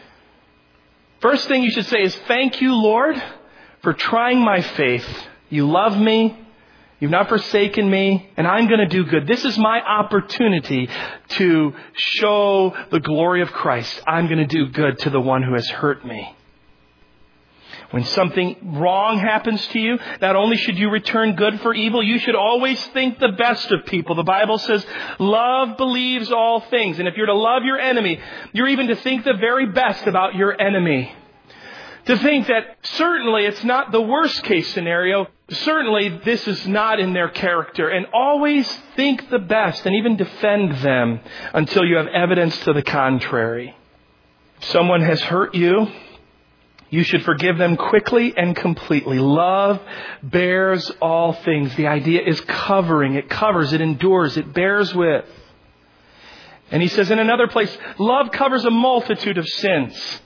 first thing you should say is, thank you, Lord, for trying my faith. You love me. You've not forsaken me, and I'm going to do good. This is my opportunity to show the glory of Christ. I'm going to do good to the one who has hurt me. When something wrong happens to you, not only should you return good for evil, you should always think the best of people. The Bible says, love believes all things. And if you're to love your enemy, you're even to think the very best about your enemy. To think that certainly it's not the worst case scenario. Certainly this is not in their character. And always think the best and even defend them until you have evidence to the contrary. If someone has hurt you, you should forgive them quickly and completely. Love bears all things. The idea is covering. It covers, it endures, it bears with. And he says in another place, love covers a multitude of sins.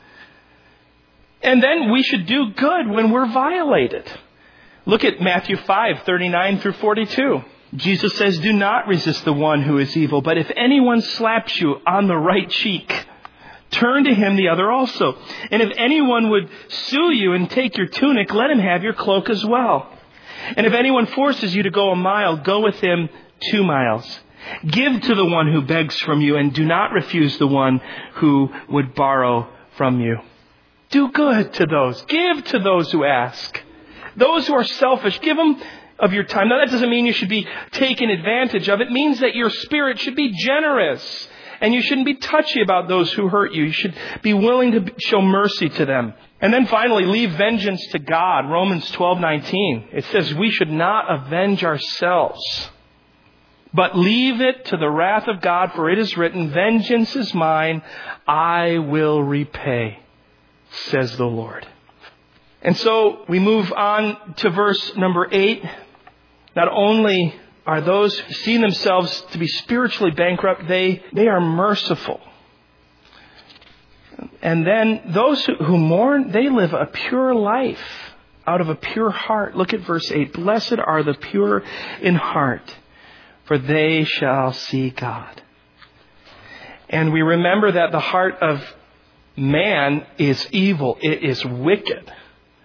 And then we should do good when we're violated. Look at Matthew 5:39 through 42. Jesus says, do not resist the one who is evil, but if anyone slaps you on the right cheek, turn to him the other also. And if anyone would sue you and take your tunic, let him have your cloak as well. And if anyone forces you to go a mile, go with him 2 miles. Give to the one who begs from you, and do not refuse the one who would borrow from you. Do good to those. Give to those who ask. Those who are selfish, give them of your time. Now that doesn't mean you should be taken advantage of. It means that your spirit should be generous And you shouldn't be touchy about those who hurt you. You should be willing to show mercy to them. And then finally, leave vengeance to God. Romans 12:19. It says we should not avenge ourselves, but leave it to the wrath of God, for it is written, vengeance is mine, I will repay, says the Lord. And so we move on to verse number 8. Not only are those who see themselves to be spiritually bankrupt, they are merciful. And then those who mourn, they live a pure life out of a pure heart. Look at verse 8. Blessed are the pure in heart, for they shall see God. And we remember that the heart of man is evil. It is wicked.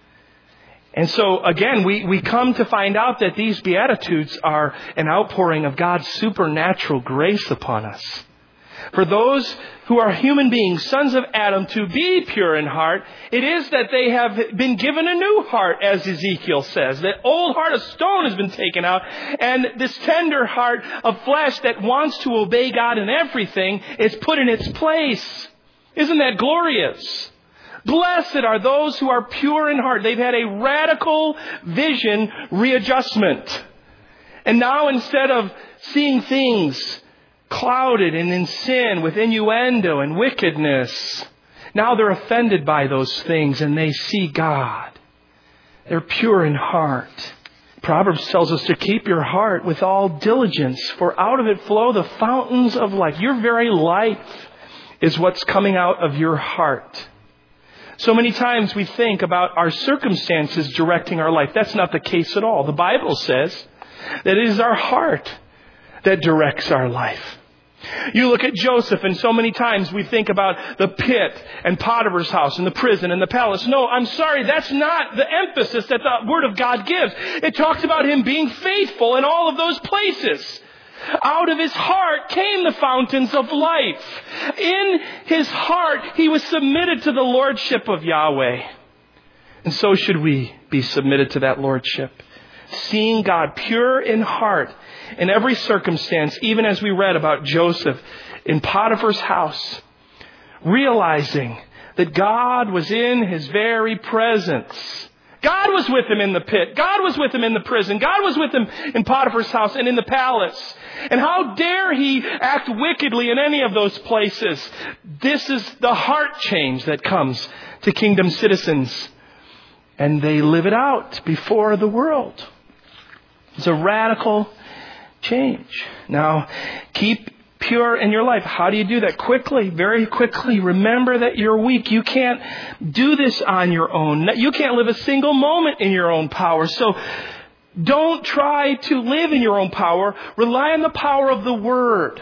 And so, again, we come to find out that these Beatitudes are an outpouring of God's supernatural grace upon us. For those who are human beings, sons of Adam, to be pure in heart, it is that they have been given a new heart, as Ezekiel says. The old heart of stone has been taken out, and this tender heart of flesh that wants to obey God in everything is put in its place. Isn't that glorious? Blessed are those who are pure in heart. They've had a radical vision readjustment. And now instead of seeing things clouded and in sin with innuendo and wickedness, now they're offended by those things and they see God. They're pure in heart. Proverbs tells us to keep your heart with all diligence, for out of it flow the fountains of life. Your very life is what's coming out of your heart. So many times we think about our circumstances directing our life. That's not the case at all. The Bible says that it is our heart that directs our life. You look at Joseph, and so many times we think about the pit and Potiphar's house and the prison and the palace. No, I'm sorry, that's not the emphasis that the Word of God gives. It talks about him being faithful in all of those places. Out of his heart came the fountains of life. In his heart, he was submitted to the lordship of Yahweh. And so should we be submitted to that lordship. Seeing God pure in heart in every circumstance, even as we read about Joseph in Potiphar's house, realizing that God was in his very presence. God was with him in the pit. God was with him in the prison. God was with him in Potiphar's house and in the palace. And how dare he act wickedly in any of those places? This is the heart change that comes to kingdom citizens. And they live it out before the world. It's a radical change. Now, keep pure in your life. How do you do that? Quickly, very quickly. Remember that you're weak. You can't do this on your own. You can't live a single moment in your own power. So don't try to live in your own power. Rely on the power of the Word.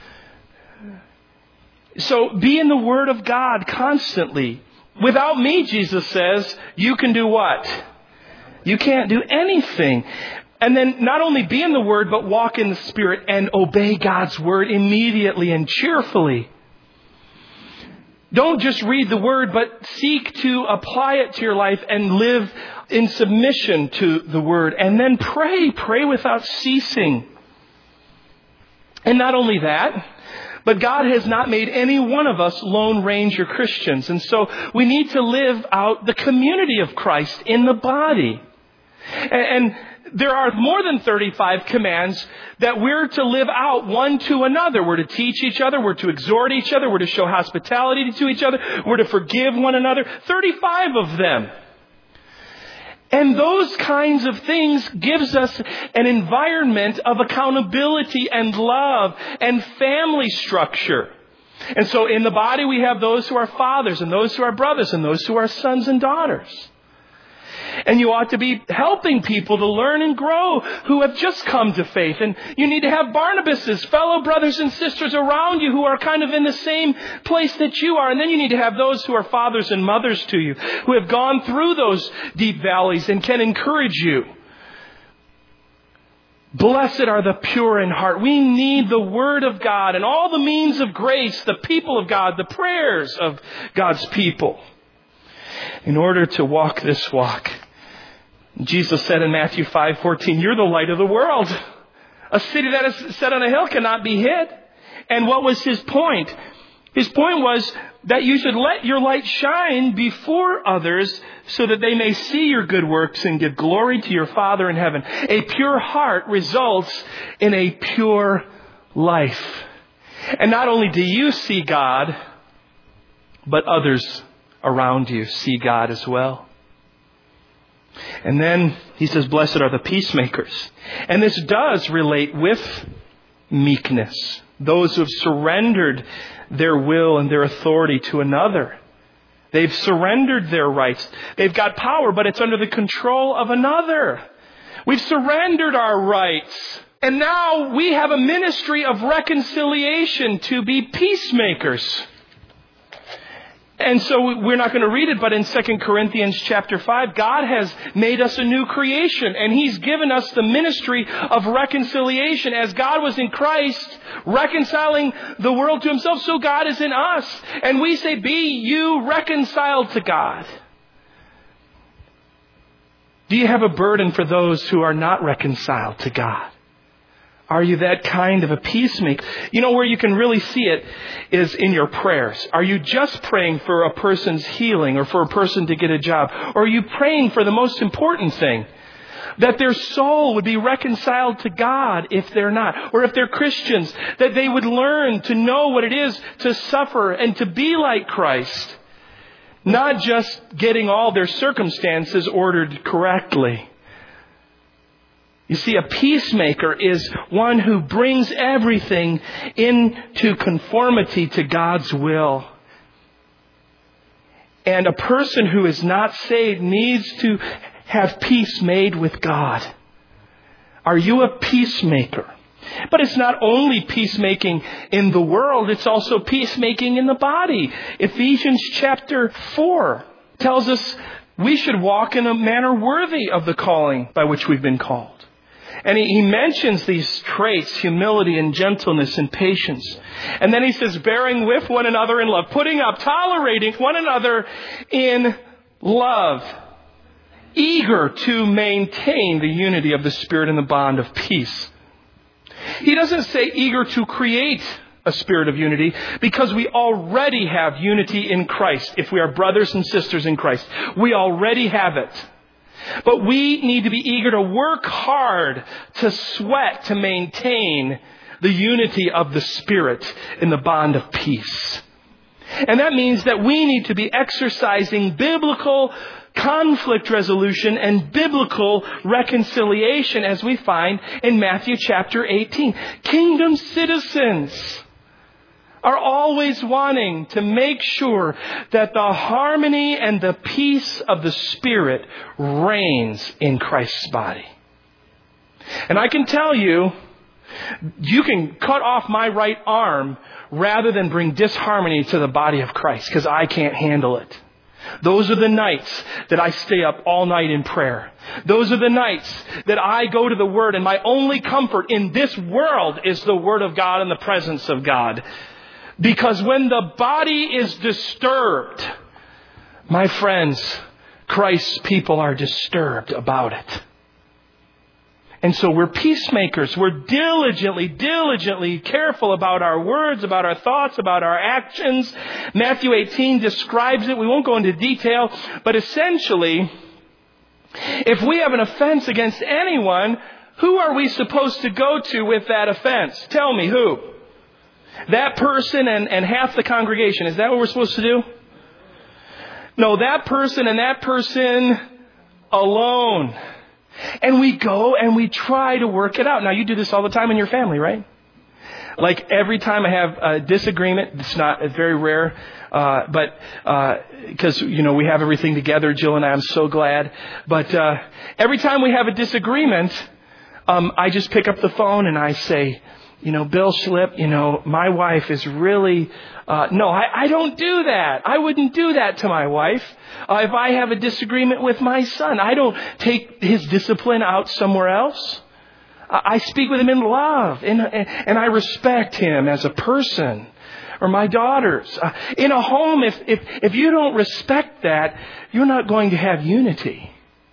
So be in the Word of God constantly. Without me, Jesus says, you can do what? You can't do anything. And then not only be in the Word, but walk in the Spirit and obey God's Word immediately and cheerfully. Don't just read the Word, but seek to apply it to your life and live in submission to the Word. And then pray. Pray without ceasing. And not only that, but God has not made any one of us Lone Ranger Christians. And so we need to live out the community of Christ in the body. And there are more than 35 commands that we're to live out one to another. We're to teach each other. We're to exhort each other. We're to show hospitality to each other. We're to forgive one another. 35 of them. And those kinds of things gives us an environment of accountability and love and family structure. And so in the body we have those who are fathers and those who are brothers and those who are sons and daughters. And you ought to be helping people to learn and grow who have just come to faith. And you need to have Barnabas's fellow brothers and sisters around you who are kind of in the same place that you are. And then you need to have those who are fathers and mothers to you, who have gone through those deep valleys and can encourage you. Blessed are the pure in heart. We need the Word of God and all the means of grace, the people of God, the prayers of God's people, in order to walk this walk. Jesus said in Matthew 5:14, you're the light of the world. A city that is set on a hill cannot be hid. And what was his point? His point was that you should let your light shine before others so that they may see your good works and give glory to your Father in heaven. A pure heart results in a pure life. And not only do you see God, but others around you see God as well. And then he says, blessed are the peacemakers. And this does relate with meekness. Those who have surrendered their will and their authority to another. They've surrendered their rights. They've got power, but it's under the control of another. We've surrendered our rights. And now we have a ministry of reconciliation to be peacemakers. And so we're not going to read it, but in 2 Corinthians chapter 5, God has made us a new creation, and He's given us the ministry of reconciliation. As God was in Christ, reconciling the world to Himself, so God is in us. And we say, be you reconciled to God. Do you have a burden for those who are not reconciled to God? Are you that kind of a peacemaker? You know, where you can really see it is in your prayers. Are you just praying for a person's healing or for a person to get a job? Or are you praying for the most important thing? That their soul would be reconciled to God if they're not. Or if they're Christians, that they would learn to know what it is to suffer and to be like Christ. Not just getting all their circumstances ordered correctly. You see, a peacemaker is one who brings everything into conformity to God's will. And a person who is not saved needs to have peace made with God. Are you a peacemaker? But it's not only peacemaking in the world, it's also peacemaking in the body. Ephesians chapter 4 tells us we should walk in a manner worthy of the calling by which we've been called. And he mentions these traits, humility and gentleness and patience. And then he says, bearing with one another in love, putting up, tolerating one another in love, eager to maintain the unity of the Spirit in the bond of peace. He doesn't say eager to create a spirit of unity, because we already have unity in Christ. If we are brothers and sisters in Christ, we already have it. But we need to be eager to work hard, to sweat, to maintain the unity of the Spirit in the bond of peace. And that means that we need to be exercising biblical conflict resolution and biblical reconciliation, as we find in Matthew chapter 18. Kingdom citizens are always wanting to make sure that the harmony and the peace of the Spirit reigns in Christ's body. And I can tell you, you can cut off my right arm rather than bring disharmony to the body of Christ, because I can't handle it. Those are the nights that I stay up all night in prayer. Those are the nights that I go to the Word, and my only comfort in this world is the Word of God and the presence of God. Because when the body is disturbed, my friends, Christ's people are disturbed about it. And so we're peacemakers. We're diligently careful about our words, about our thoughts, about our actions. Matthew 18 describes it. We won't go into detail, but essentially, if we have an offense against anyone, who are we supposed to go to with that offense? Tell me, who? That person and half the congregation. Is that what we're supposed to do? No, that person and that person alone. And we go and we try to work it out. Now, you do this all the time in your family, right? Like every time I have a disagreement, it's very rare, but because, we have everything together, Jill and I, I'm so glad. But every time we have a disagreement, I just pick up the phone and I say, Bill Schlipp, my wife is really... No, I don't do that. I wouldn't do that to my wife. If I have a disagreement with my son, I don't take his discipline out somewhere else. I speak with him in love, and I respect him as a person. Or my daughters. In a home, if you don't respect that, you're not going to have unity.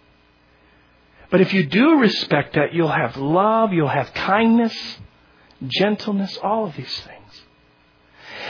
But if you do respect that, you'll have love, you'll have kindness, gentleness, all of these things.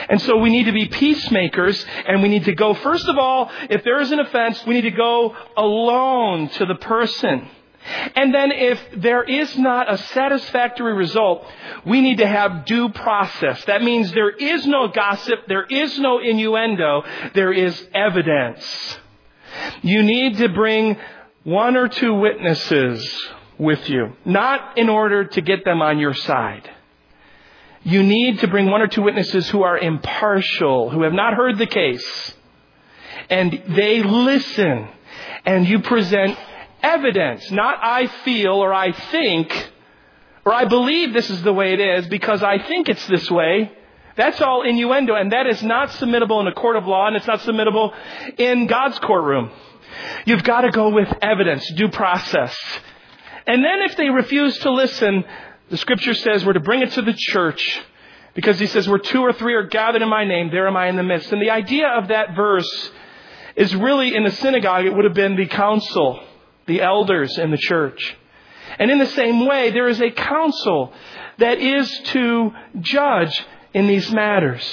And so we need to be peacemakers, and we need to go, first of all, if there is an offense, we need to go alone to the person. And then if there is not a satisfactory result, we need to have due process. That means there is no gossip, there is no innuendo, there is evidence. You need to bring 1 or 2 witnesses with you, not in order to get them on your side. You need to bring 1 or 2 witnesses who are impartial, who have not heard the case. And they listen. And you present evidence, not I feel or I think or I believe this is the way it is because I think it's this way. That's all innuendo. And that is not submittable in a court of law, and it's not submittable in God's courtroom. You've got to go with evidence, due process. And then if they refuse to listen, the Scripture says we're to bring it to the church, because he says where 2 or 3 are gathered in my name, there am I in the midst. And the idea of that verse is really in the synagogue, it would have been the council, the elders in the church. And in the same way, there is a council that is to judge in these matters.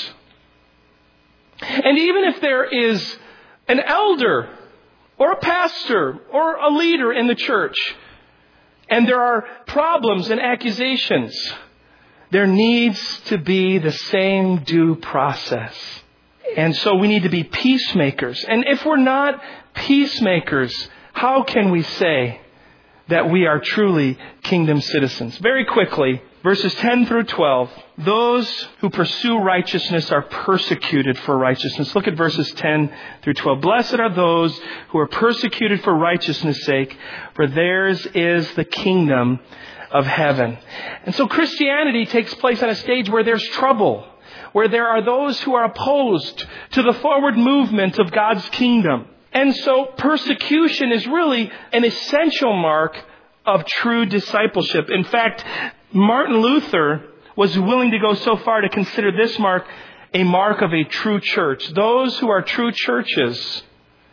And even if there is an elder or a pastor or a leader in the church, and there are problems and accusations, there needs to be the same due process. And so we need to be peacemakers. And if we're not peacemakers, how can we say that we are truly kingdom citizens? Very quickly, verses 10 through 12. Those who pursue righteousness are persecuted for righteousness. Look at verses 10 through 12. Blessed are those who are persecuted for righteousness' sake, for theirs is the kingdom of heaven. And so Christianity takes place on a stage where there's trouble, where there are those who are opposed to the forward movement of God's kingdom. And so persecution is really an essential mark of true discipleship. In fact, Martin Luther was willing to go so far to consider this mark a mark of a true church. Those who are true churches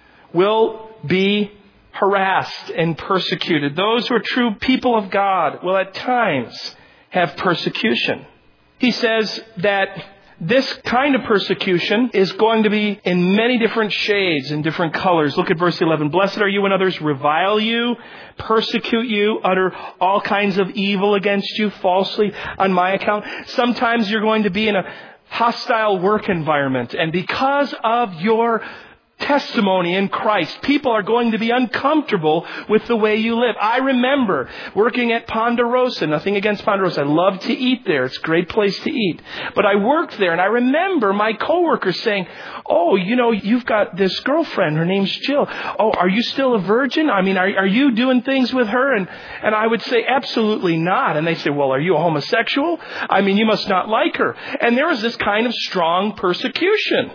will be harassed and persecuted. Those who are true people of God will at times have persecution. He says that this kind of persecution is going to be in many different shades and different colors. Look at verse 11. Blessed are you when others revile you, persecute you, utter all kinds of evil against you falsely on my account. Sometimes you're going to be in a hostile work environment, and because of your testimony in Christ, people are going to be uncomfortable with the way you live. I remember working at Ponderosa. Nothing against Ponderosa. I love to eat there. It's a great place to eat. But I worked there, and I remember my coworkers saying, "Oh, you've got this girlfriend. Her name's Jill. Oh, are you still a virgin? I mean, are you doing things with her?" And I would say, "Absolutely not." And they say, "Well, are you a homosexual? I mean, you must not like her." And there was this kind of strong persecution.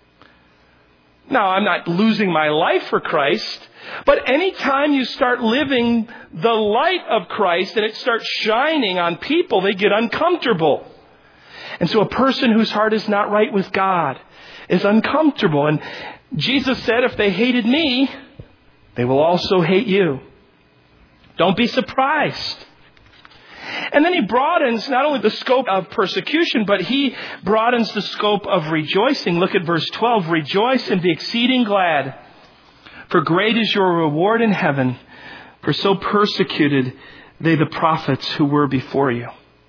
Now, I'm not losing my life for Christ, but anytime you start living the light of Christ and it starts shining on people, they get uncomfortable. And so a person whose heart is not right with God is uncomfortable. And Jesus said, if they hated me, they will also hate you. Don't be surprised. And then he broadens not only the scope of persecution, but he broadens the scope of rejoicing. Look at verse 12. Rejoice and be exceeding glad, for great is your reward in heaven, for so persecuted they the prophets who were before you.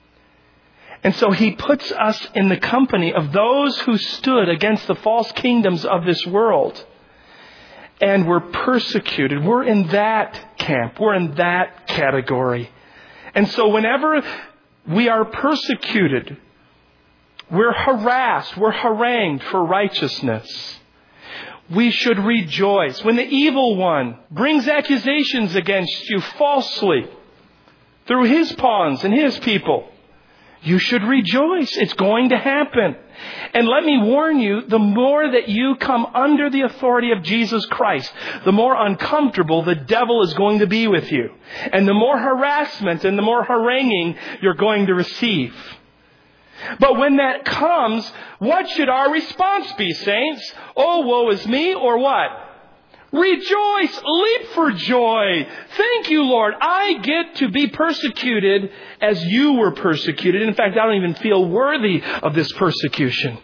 And so he puts us in the company of those who stood against the false kingdoms of this world and were persecuted. We're in that camp. We're in that category. And so whenever we are persecuted, we're harassed, we're harangued for righteousness, we should rejoice. When the evil one brings accusations against you falsely through his pawns and his people, you should rejoice. It's going to happen. And let me warn you, the more that you come under the authority of Jesus Christ, the more uncomfortable the devil is going to be with you. And the more harassment and the more haranguing you're going to receive. But when that comes, what should our response be, saints? Oh, woe is me, or what? Rejoice, leap for joy. Thank you, Lord. I get to be persecuted as you were persecuted. In fact, I don't even feel worthy of this persecution.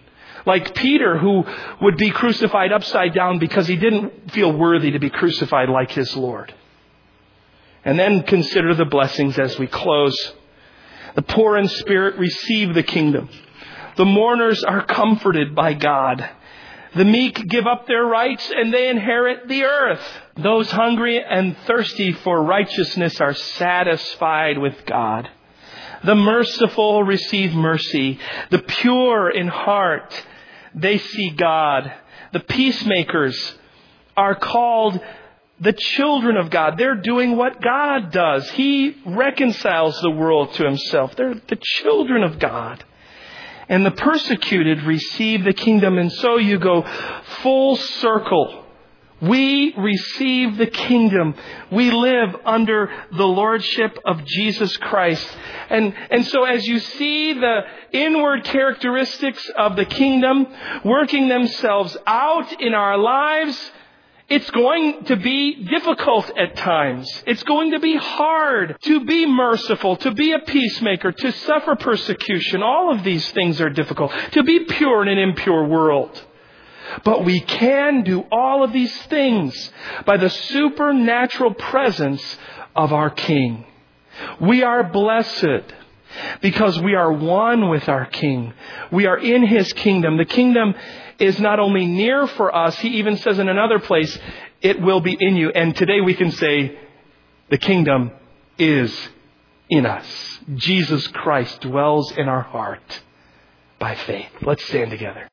Like Peter, who would be crucified upside down because he didn't feel worthy to be crucified like his Lord. And then consider the blessings as we close. The poor in spirit receive the kingdom. The mourners are comforted by God. The meek give up their rights and they inherit the earth. Those hungry and thirsty for righteousness are satisfied with God. The merciful receive mercy. The pure in heart, they see God. The peacemakers are called the children of God. They're doing what God does. He reconciles the world to himself. They're the children of God. And the persecuted receive the kingdom. And so you go full circle. We receive the kingdom. We live under the lordship of Jesus Christ. And so as you see the inward characteristics of the kingdom working themselves out in our lives, it's going to be difficult at times. It's going to be hard to be merciful, to be a peacemaker, to suffer persecution. All of these things are difficult. To be pure in an impure world. But we can do all of these things by the supernatural presence of our King. We are blessed because we are one with our King. We are in His kingdom. The kingdom is not only near for us, He even says in another place, it will be in you. And today we can say, the kingdom is in us. Jesus Christ dwells in our heart by faith. Let's stand together.